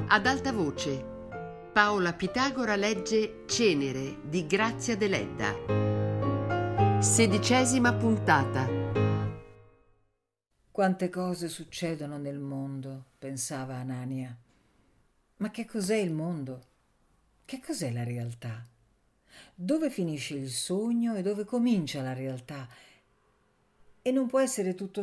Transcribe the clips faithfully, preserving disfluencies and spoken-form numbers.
Ad alta voce, Paola Pitagora legge Cenere di Grazia Deledda. Sedicesima puntata. Quante cose succedono nel mondo, pensava Anania. Ma che cos'è il mondo? Che cos'è la realtà? Dove finisce il sogno e dove comincia la realtà? E non può essere tutto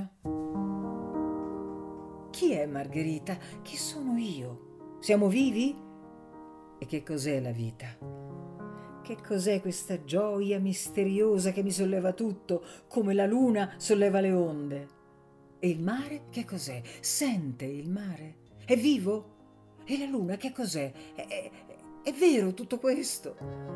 sogno? Chi è Margherita? Chi sono io? Siamo vivi? E che cos'è la vita? Che cos'è questa gioia misteriosa che mi solleva tutto, come la luna solleva le onde? E il mare che cos'è? Sente il mare? È vivo? E la luna che cos'è? È, è, è vero tutto questo?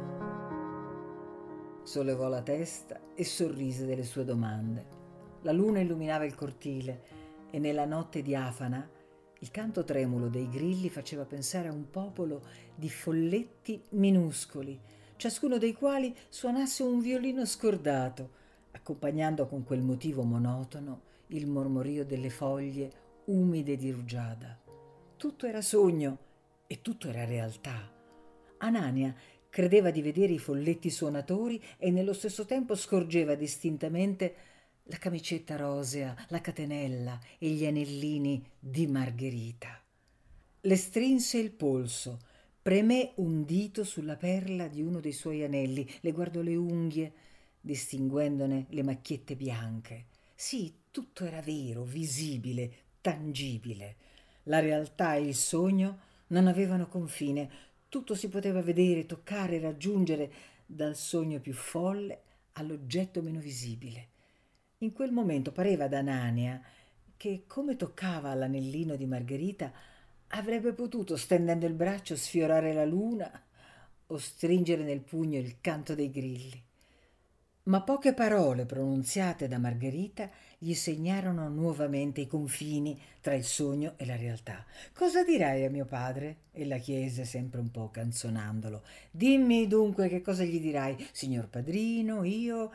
Sollevò la testa e sorrise delle sue domande. La luna illuminava il cortile e nella notte diafana il canto tremulo dei grilli faceva pensare a un popolo di folletti minuscoli, ciascuno dei quali suonasse un violino scordato, accompagnando con quel motivo monotono il mormorio delle foglie umide di rugiada. Tutto era sogno e tutto era realtà. Anania credeva di vedere i folletti suonatori e nello stesso tempo scorgeva distintamente la camicetta rosea, la catenella e gli anellini di Margherita. Le strinse il polso, premé un dito sulla perla di uno dei suoi anelli, le guardò le unghie, distinguendone le macchiette bianche. Sì, tutto era vero, visibile, tangibile. La realtà e il sogno non avevano confine. Tutto si poteva vedere, toccare, raggiungere, dal sogno più folle all'oggetto meno visibile. In quel momento pareva ad Anania che, come toccava all'anellino di Margherita, avrebbe potuto, stendendo il braccio, sfiorare la luna o stringere nel pugno il canto dei grilli. Ma poche parole pronunziate da Margherita gli segnarono nuovamente i confini tra il sogno e la realtà. «Cosa dirai a mio padre?» Ella chiese, sempre un po' canzonandolo. «Dimmi dunque che cosa gli dirai, signor padrino, io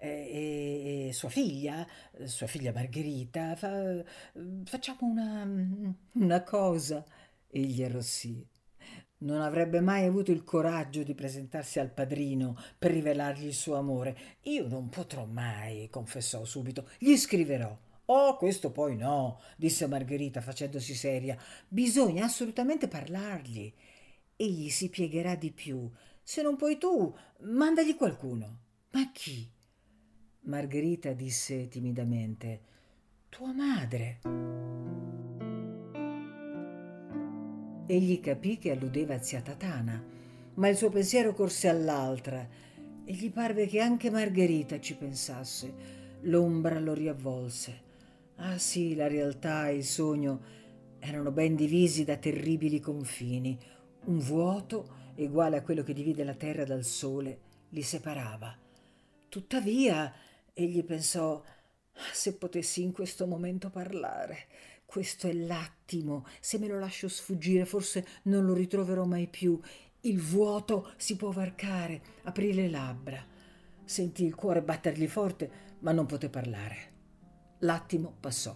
e, e sua figlia, sua figlia Margherita. Fa, facciamo una, una cosa». Egli arrossì. Non avrebbe mai avuto il coraggio di presentarsi al padrino per rivelargli il suo amore. «Io non potrò mai», confessò subito. «Gli scriverò». «Oh, questo poi no», disse Margherita facendosi seria. «Bisogna assolutamente parlargli. Egli si piegherà di più. Se non puoi tu, mandagli qualcuno». «Ma chi?» Margherita disse timidamente. «Tua madre». Egli capì che alludeva a zia Tatana, ma il suo pensiero corse all'altra e gli parve che anche Margherita ci pensasse. L'ombra lo riavvolse. Ah sì, la realtà e il sogno erano ben divisi da terribili confini. Un vuoto, uguale a quello che divide la terra dal sole, li separava. Tuttavia, egli pensò, se potessi in questo momento parlare. Questo è l'attimo, se me lo lascio sfuggire forse non lo ritroverò mai più. Il vuoto si può varcare, aprì le labbra. Sentì il cuore battergli forte, ma non poté parlare. L'attimo passò.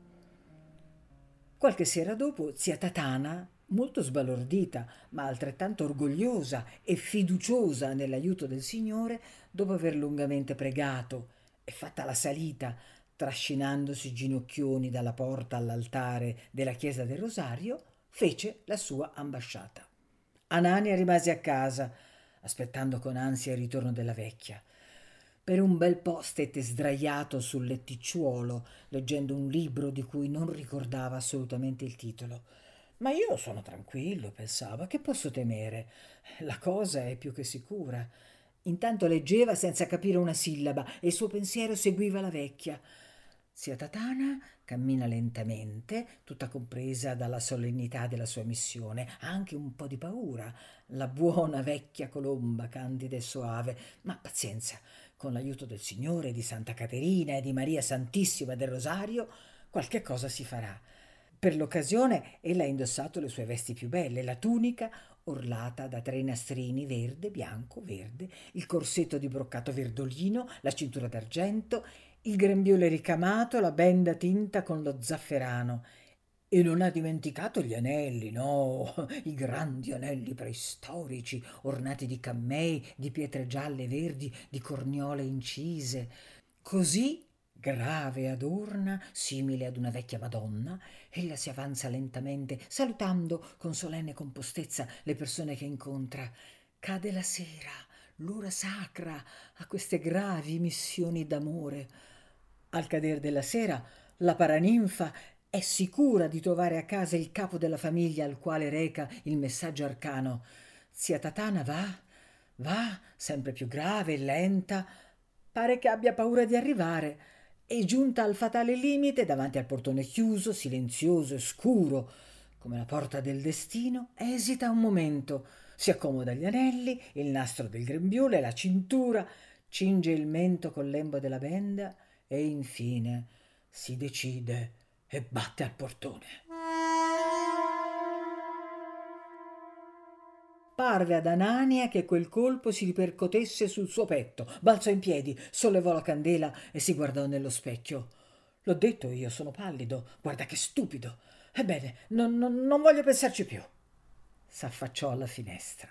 Qualche sera dopo, zia Tatana, molto sbalordita, ma altrettanto orgogliosa e fiduciosa nell'aiuto del Signore, dopo aver lungamente pregato e fatta la salita, trascinandosi ginocchioni dalla porta all'altare della chiesa del Rosario, fece la sua ambasciata. Anania rimase a casa, aspettando con ansia il ritorno della vecchia. Per un bel po' stette sdraiato sul letticciuolo, leggendo un libro di cui non ricordava assolutamente il titolo. «Ma io sono tranquillo», pensava, «che posso temere? La cosa è più che sicura». Intanto leggeva senza capire una sillaba e il suo pensiero seguiva la vecchia. Zia Tatana cammina lentamente, tutta compresa dalla solennità della sua missione, ha anche un po' di paura, la buona vecchia colomba, candida e soave, ma pazienza, con l'aiuto del Signore, di Santa Caterina e di Maria Santissima del Rosario, qualche cosa si farà. Per l'occasione ella ha indossato le sue vesti più belle, la tunica orlata da tre nastrini verde, bianco, verde, il corsetto di broccato verdolino, la cintura d'argento, il grembiule ricamato, la benda tinta con lo zafferano E non ha dimenticato gli anelli, no, i grandi anelli preistorici, ornati di cammei, di pietre gialle e verdi, di corniole incise. Così, grave e adorna, simile ad una vecchia Madonna, ella si avanza lentamente, salutando con solenne compostezza le persone che incontra. Cade la sera, l'ora sacra a queste gravi missioni d'amore. Al cader della sera, la paraninfa è sicura di trovare a casa il capo della famiglia al quale reca il messaggio arcano. Zia Tatana va, va, sempre più grave e lenta, pare che abbia paura di arrivare, e giunta al fatale limite, davanti al portone chiuso, silenzioso e scuro, come la porta del destino, esita un momento, si accomoda gli anelli, il nastro del grembiule, la cintura, cinge il mento col lembo della benda e infine si decide e batte al portone. Parve ad Anania che quel colpo si ripercotesse sul suo petto. Balzò in piedi, sollevò la candela e si guardò nello specchio. L'ho detto io, sono pallido. Guarda che stupido. Ebbene, non, non, non voglio pensarci più. S'affacciò alla finestra.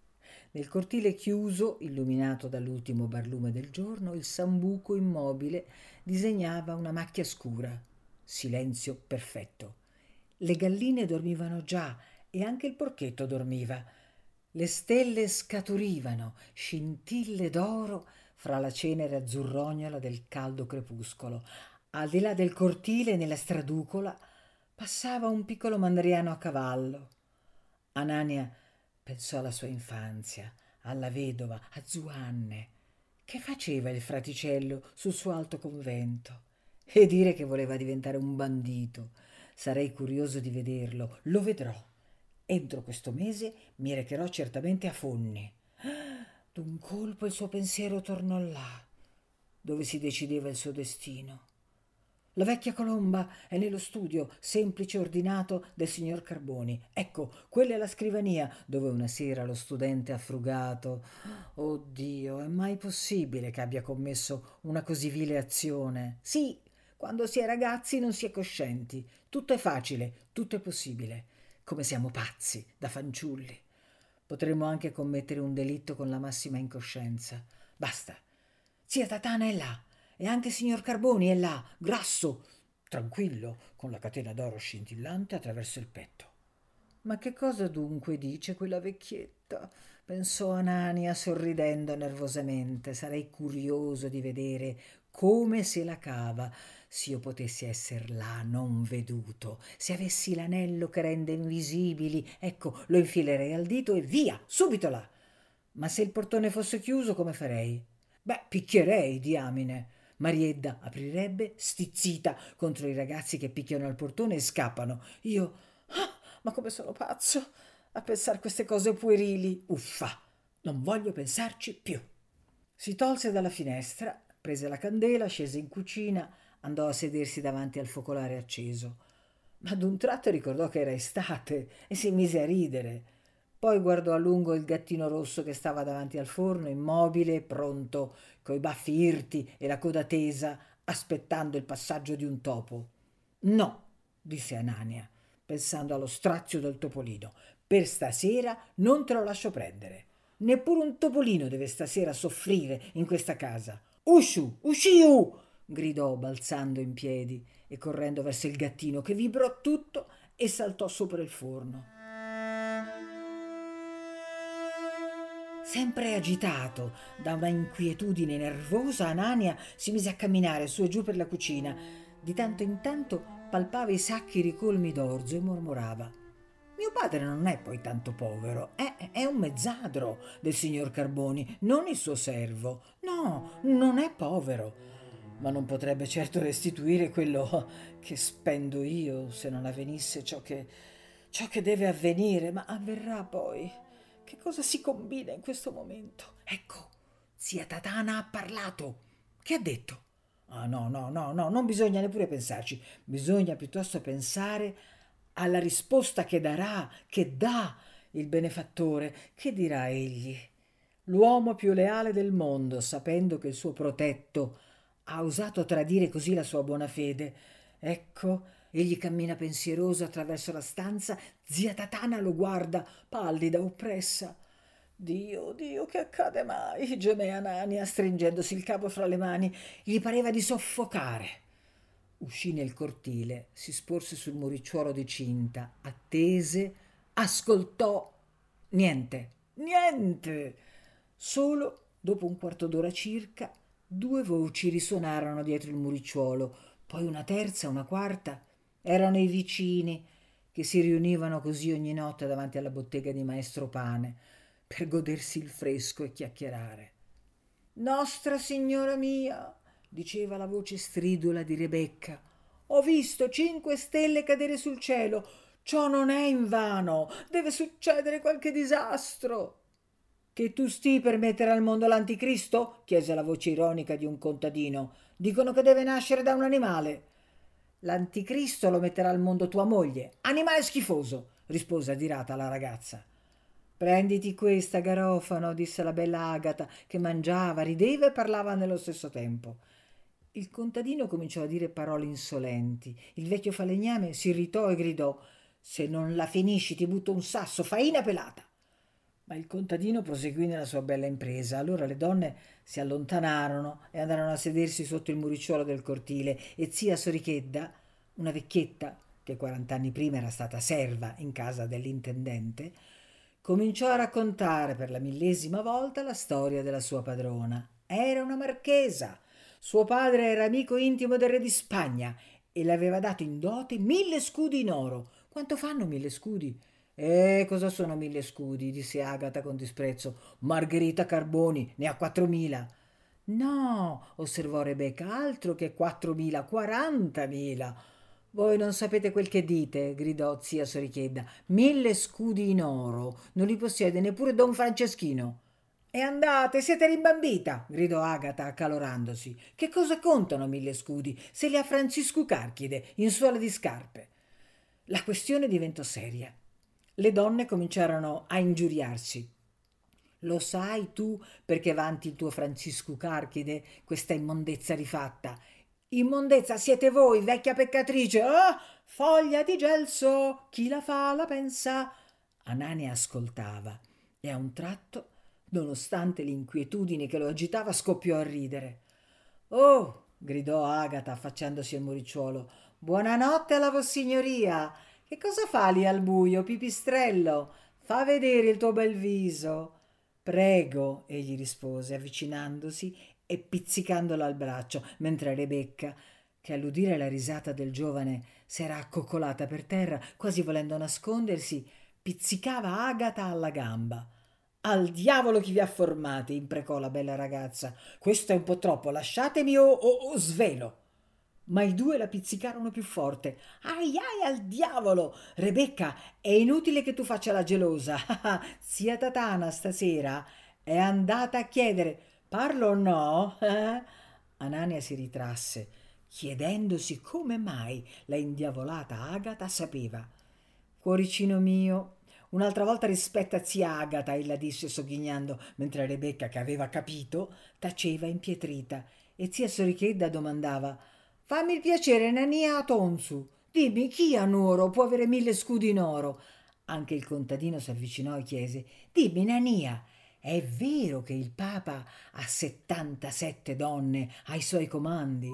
Nel cortile chiuso, illuminato dall'ultimo barlume del giorno, il sambuco immobile disegnava una macchia scura. Silenzio perfetto. Le galline dormivano già e anche il porchetto dormiva. Le stelle scaturivano, scintille d'oro, fra la cenere azzurrognola del caldo crepuscolo. Al di là del cortile, nella straducola, passava un piccolo mandriano a cavallo. Anania pensò alla sua infanzia, alla vedova, a Zuanne. Che faceva il fraticello sul suo alto convento? E dire che voleva diventare un bandito. Sarei curioso di vederlo, lo vedrò. Entro questo mese mi recherò certamente a Fonni. D'un colpo il suo pensiero tornò là, dove si decideva il suo destino. La vecchia colomba è nello studio, semplice ordinato del signor Carboni. Ecco, quella è la scrivania dove una sera lo studente ha frugato. Oh Dio, è mai possibile che abbia commesso una così vile azione? Sì, quando si è ragazzi non si è coscienti. Tutto è facile, tutto è possibile. Come siamo pazzi, da fanciulli. Potremmo anche commettere un delitto con la massima incoscienza. Basta. Zia Tatana è là. E anche il signor Carboni è là, grasso, tranquillo, con la catena d'oro scintillante attraverso il petto. Ma che cosa dunque dice quella vecchietta? Pensò Anania sorridendo nervosamente. Sarei curioso di vedere come se la cava, se io potessi esser là non veduto, se avessi l'anello che rende invisibili, ecco, lo infilerei al dito e via, subito là. Ma se il portone fosse chiuso, come farei? Beh, picchierei, diamine. Mariedda aprirebbe, stizzita, contro i ragazzi che picchiano al portone e scappano. Io, ah, ma come sono pazzo a pensare queste cose puerili. Uffa, non voglio pensarci più. Si tolse dalla finestra, prese la candela, scese in cucina, andò a sedersi davanti al focolare acceso. Ma d'un tratto ricordò che era estate e si mise a ridere. Poi guardò a lungo il gattino rosso che stava davanti al forno, immobile, pronto, coi baffi irti e la coda tesa, aspettando il passaggio di un topo. No, disse Anania, pensando allo strazio del topolino, per stasera non te lo lascio prendere. Neppure un topolino deve stasera soffrire in questa casa. Usciu, usciu! Gridò balzando in piedi e correndo verso il gattino che vibrò tutto e saltò sopra il forno. Sempre agitato da una inquietudine nervosa, Anania si mise a camminare su e giù per la cucina. Di tanto in tanto palpava i sacchi ricolmi d'orzo e mormorava: mio padre non è poi tanto povero, è, è un mezzadro del signor Carboni, non il suo servo. No, non è povero, ma non potrebbe certo restituire quello che spendo io se non avvenisse ciò che, ciò che deve avvenire, ma avverrà poi. Che cosa si combina in questo momento? Ecco, zia Tatana ha parlato. Che ha detto? Ah, no, no, no, no, non bisogna neppure pensarci. Bisogna piuttosto pensare alla risposta che darà, che dà il benefattore. Che dirà egli? L'uomo più leale del mondo, sapendo che il suo protetto ha osato tradire così la sua buona fede. Ecco, Egli cammina pensieroso attraverso la stanza. Zia Tatana lo guarda, pallida, oppressa. Dio, Dio, che accade mai? Gemé Anania, stringendosi il capo fra le mani. Gli pareva di soffocare. Uscì nel cortile, si sporse sul muricciuolo di cinta, attese, ascoltò. Niente, niente. Solo dopo un quarto d'ora circa due voci risuonarono dietro il muricciuolo, poi una terza, una quarta. Erano i vicini che si riunivano così ogni notte davanti alla bottega di Maestro Pane per godersi il fresco e chiacchierare. Nostra Signora mia, diceva la voce stridula di Rebecca, ho visto cinque stelle cadere sul cielo. Ciò non è invano, deve succedere qualche disastro. Che tu sti per mettere al mondo l'anticristo? Chiese la voce ironica di un contadino. Dicono che deve nascere da un animale. L'anticristo lo metterà al mondo tua moglie. Animale schifoso, rispose adirata la ragazza. Prenditi questa, Garofano, disse la bella Agata, che mangiava, rideva e parlava nello stesso tempo. Il contadino cominciò a dire parole insolenti. Il vecchio falegname si irritò e gridò: se non la finisci ti butto un sasso, faina pelata. Ma il contadino proseguì nella sua bella impresa. Allora le donne si allontanarono e andarono a sedersi sotto il muricciuolo del cortile e zia Sorichedda, una vecchietta che quarant'anni prima era stata serva in casa dell'intendente, cominciò a raccontare per la millesima volta la storia della sua padrona. Era una marchesa. Suo padre era amico intimo del re di Spagna e le aveva dato in dote mille scudi in oro. Quanto fanno mille scudi? Eh, cosa sono mille scudi? Disse Agata con disprezzo. Margherita Carboni ne ha quattromila. No, osservò Rebecca, altro che quattromila, quarantamila. Voi non sapete quel che dite, gridò zia Sorichedda. Mille scudi in oro, non li possiede neppure don Franceschino. E andate, siete rimbambita, gridò Agata accalorandosi. Che cosa contano mille scudi se li ha Francisco Carchide in suola di scarpe? La questione diventò seria. Le donne cominciarono a ingiuriarsi. Lo sai tu perché vanti il tuo Francisco Carchide questa immondezza rifatta? Immondezza siete voi, vecchia peccatrice! Ah, foglia di gelso, chi la fa la pensa. Anania ascoltava e a un tratto, nonostante l'inquietudine che lo agitava, scoppiò a ridere. Oh, gridò Agata affacciandosi al muricciuolo, buonanotte alla vossignoria. Che cosa fa lì al buio, pipistrello? Fa vedere il tuo bel viso. Prego, egli rispose, avvicinandosi e pizzicandolo al braccio, mentre Rebecca, che all'udire la risata del giovane s'era accoccolata per terra, quasi volendo nascondersi, pizzicava Agata alla gamba. Al diavolo chi vi ha formati, imprecò la bella ragazza. Questo è un po' troppo, lasciatemi o, o, o svelo. Ma i due la pizzicarono più forte. Ai ai al diavolo! Rebecca, è inutile che tu faccia la gelosa. Zia Tatana stasera è andata a chiedere parlo o no? Anania si ritrasse, chiedendosi come mai la indiavolata Agata sapeva. Cuoricino mio, un'altra volta rispetta zia Agata, ella disse sogghignando, mentre Rebecca, che aveva capito, taceva impietrita, e zia Sorichedda domandava: fammi il piacere, Nania Tonsu, dimmi chi a Nuoro può avere mille scudi in oro? Anche il contadino s'avvicinò e chiese: dimmi, Nania, è vero che il Papa ha settantasette donne ai suoi comandi?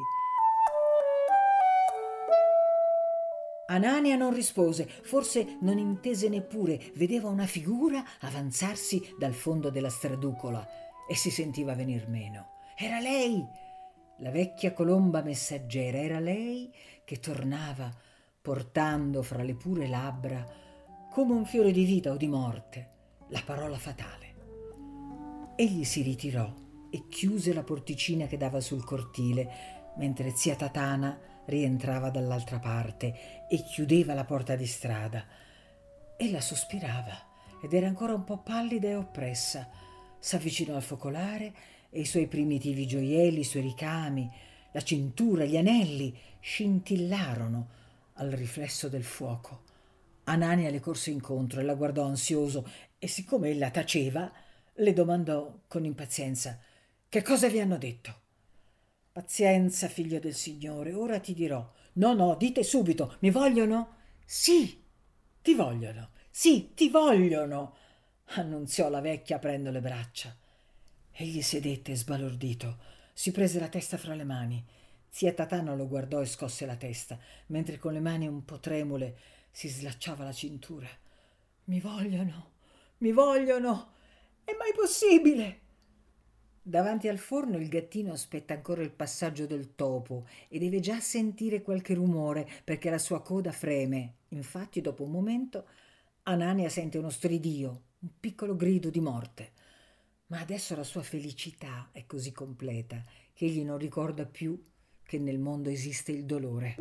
Anania non rispose, forse non intese neppure, vedeva una figura avanzarsi dal fondo della straducola e si sentiva venir meno. Era lei, la vecchia colomba messaggera, era lei che tornava portando fra le pure labbra, come un fiore di vita o di morte, la parola fatale. Egli si ritirò e chiuse la porticina che dava sul cortile, mentre zia Tatana rientrava dall'altra parte e chiudeva la porta di strada. Ella sospirava ed era ancora un po' pallida e oppressa. S'avvicinò al focolare e i suoi primitivi gioielli, i suoi ricami, la cintura, gli anelli scintillarono al riflesso del fuoco. Anania le corse incontro e la guardò ansioso e, siccome ella taceva, le domandò con impazienza: che cosa vi hanno detto? Pazienza, figlio del Signore, ora ti dirò. No, no, dite subito, mi vogliono? Sì, ti vogliono, sì, ti vogliono, annunziò la vecchia aprendo le braccia. Egli sedette sbalordito, si prese la testa fra le mani. Zia Tatana lo guardò e scosse la testa, mentre con le mani un po' tremule si slacciava la cintura. Mi vogliono, mi vogliono, è mai possibile? Davanti al forno il gattino aspetta ancora il passaggio del topo e deve già sentire qualche rumore perché la sua coda freme. Infatti, dopo un momento, Anania sente uno stridio, un piccolo grido di morte. Ma adesso la sua felicità è così completa che egli non ricorda più che nel mondo esiste il dolore.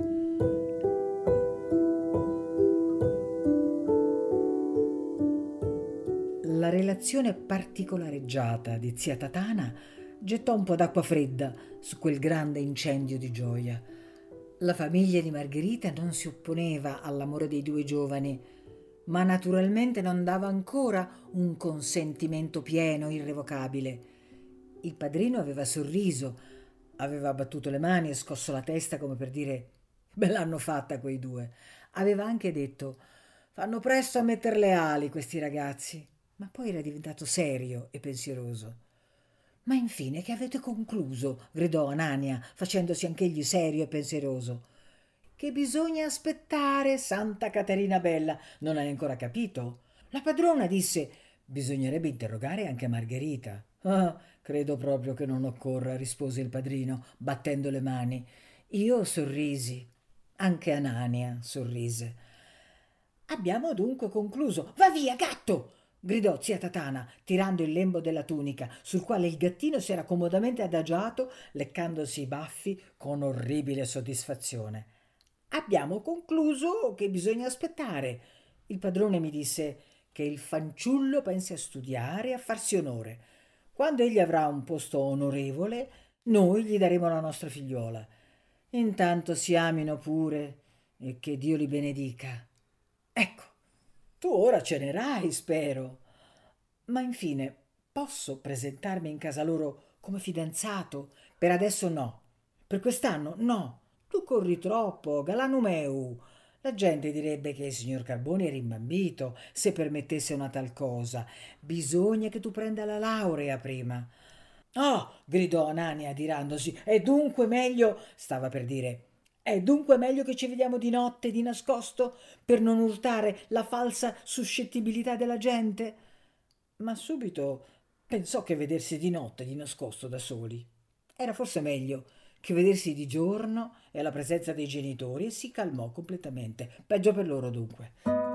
La relazione particolareggiata di zia Tatana gettò un po' d'acqua fredda su quel grande incendio di gioia. La famiglia di Margherita non si opponeva all'amore dei due giovani, ma naturalmente non dava ancora un consentimento pieno, irrevocabile. Il padrino aveva sorriso, aveva battuto le mani e scosso la testa come per dire: me l'hanno fatta quei due. Aveva anche detto: fanno presto a metter le ali questi ragazzi. Ma poi era diventato serio e pensieroso. Ma infine che avete concluso? Gridò Anania, facendosi anch'egli serio e pensieroso. Che bisogna aspettare, Santa Caterina Bella. Non hai ancora capito? La padrona disse: bisognerebbe interrogare anche Margherita. Ah, credo proprio che non occorra, rispose il padrino, battendo le mani. Io sorrisi. Anche Anania sorrise. Abbiamo dunque concluso. Va via, gatto! Gridò zia Tatana, tirando il lembo della tunica, sul quale il gattino si era comodamente adagiato, leccandosi i baffi con orribile soddisfazione. Abbiamo concluso che bisogna aspettare. Il padrone mi disse che il fanciullo pensi a studiare e a farsi onore. Quando egli avrà un posto onorevole, noi gli daremo la nostra figliuola. Intanto si amino pure e che Dio li benedica. Ecco, tu ora cenerai, spero. Ma infine, posso presentarmi in casa loro come fidanzato? Per adesso no. Per quest'anno no. Tu corri troppo, galano meu. La gente direbbe che il signor Carboni è rimbambito se permettesse una tal cosa. Bisogna che tu prenda la laurea prima. Oh, gridò Anania adirandosi, è dunque meglio, stava per dire, è dunque meglio che ci vediamo di notte, di nascosto, per non urtare la falsa suscettibilità della gente? Ma subito pensò che vedersi di notte, di nascosto da soli, era forse meglio che vedersi di giorno e alla presenza dei genitori e si calmò completamente. Peggio per loro dunque.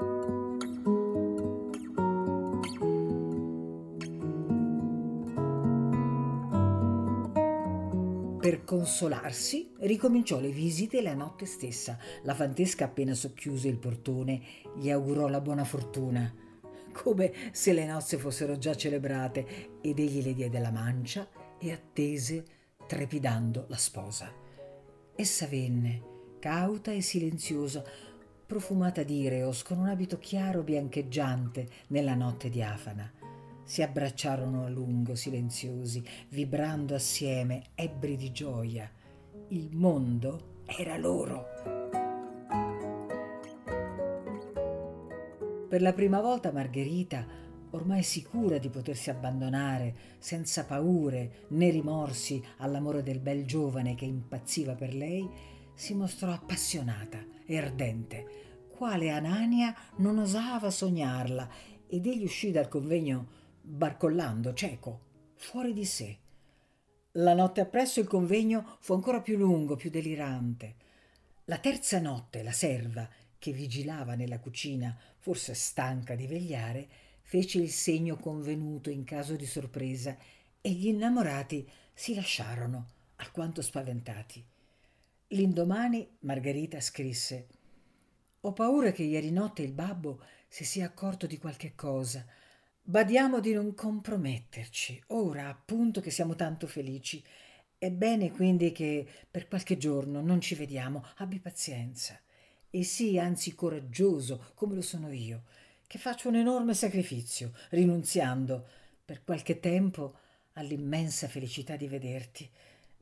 Per consolarsi, ricominciò le visite la notte stessa. La fantesca, appena socchiuse il portone, gli augurò la buona fortuna, come se le nozze fossero già celebrate, ed egli le diede la mancia e attese, trepidando, la sposa. Essa venne, cauta e silenziosa, profumata di ireos, con un abito chiaro biancheggiante nella notte diafana. Si abbracciarono a lungo, silenziosi, vibrando assieme, ebbri di gioia. Il mondo era loro. Per la prima volta Margherita, ormai sicura di potersi abbandonare, senza paure né rimorsi all'amore del bel giovane che impazziva per lei, si mostrò appassionata e ardente, quale Anania non osava sognarla, ed egli uscì dal convegno barcollando, cieco, fuori di sé. La notte appresso il convegno fu ancora più lungo, più delirante. La terza notte la serva, che vigilava nella cucina, forse stanca di vegliare, fece il segno convenuto in caso di sorpresa e gli innamorati si lasciarono, alquanto spaventati. L'indomani Margherita scrisse: ho paura che ieri notte il babbo si sia accorto di qualche cosa. Badiamo di non comprometterci, ora appunto che siamo tanto felici. È bene quindi che per qualche giorno non ci vediamo, abbi pazienza. E sii anzi coraggioso, come lo sono io, che faccio un enorme sacrificio, rinunziando per qualche tempo all'immensa felicità di vederti.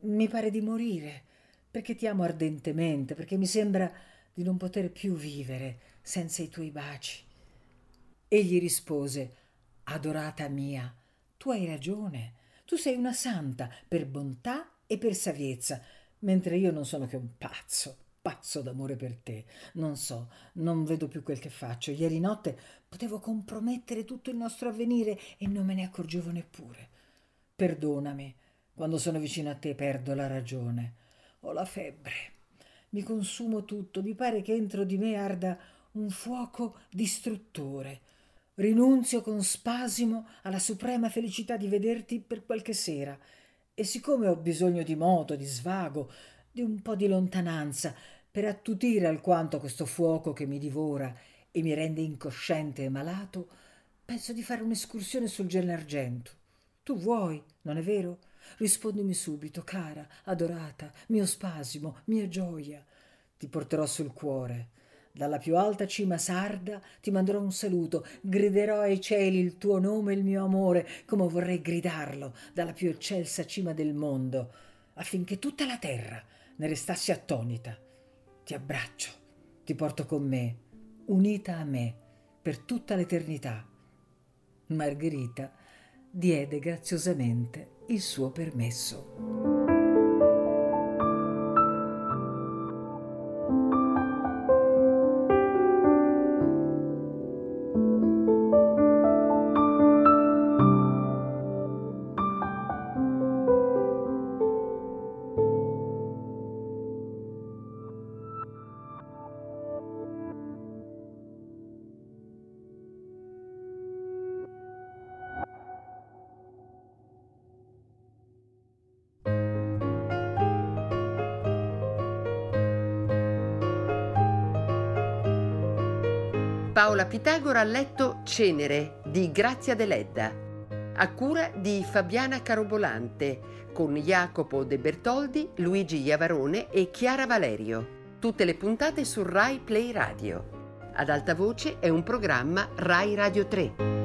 Mi pare di morire, perché ti amo ardentemente, perché mi sembra di non poter più vivere senza i tuoi baci. Egli rispose: adorata mia, tu hai ragione, tu sei una santa per bontà e per saviezza, mentre io non sono che un pazzo, pazzo d'amore per te. Non so, non vedo più quel che faccio. Ieri notte potevo compromettere tutto il nostro avvenire e non me ne accorgevo neppure. Perdonami, quando sono vicino a te perdo la ragione. Ho la febbre, mi consumo tutto, mi pare che entro di me arda un fuoco distruttore. Rinunzio con spasimo alla suprema felicità di vederti per qualche sera, e siccome ho bisogno di moto, di svago, di un po' di lontananza, per attutire alquanto questo fuoco che mi divora e mi rende incosciente e malato, penso di fare un'escursione sul Gennargentu. Tu vuoi, non è vero? Rispondimi subito, cara, adorata, mio spasimo, mia gioia. Ti porterò sul cuore. Dalla più alta cima sarda ti manderò un saluto, griderò ai cieli il tuo nome e il mio amore, come vorrei gridarlo dalla più eccelsa cima del mondo, affinché tutta la terra ne restasse attonita. Ti abbraccio, ti porto con me, unita a me, per tutta l'eternità. Margherita diede graziosamente il suo permesso. Paola Pitagora ha letto Cenere di Grazia Deledda, a cura di Fabiana Carobolante, con Jacopo De Bertoldi, Luigi Iavarone e Chiara Valerio. Tutte le puntate su Rai Play Radio. Ad alta voce è un programma Rai Radio tre.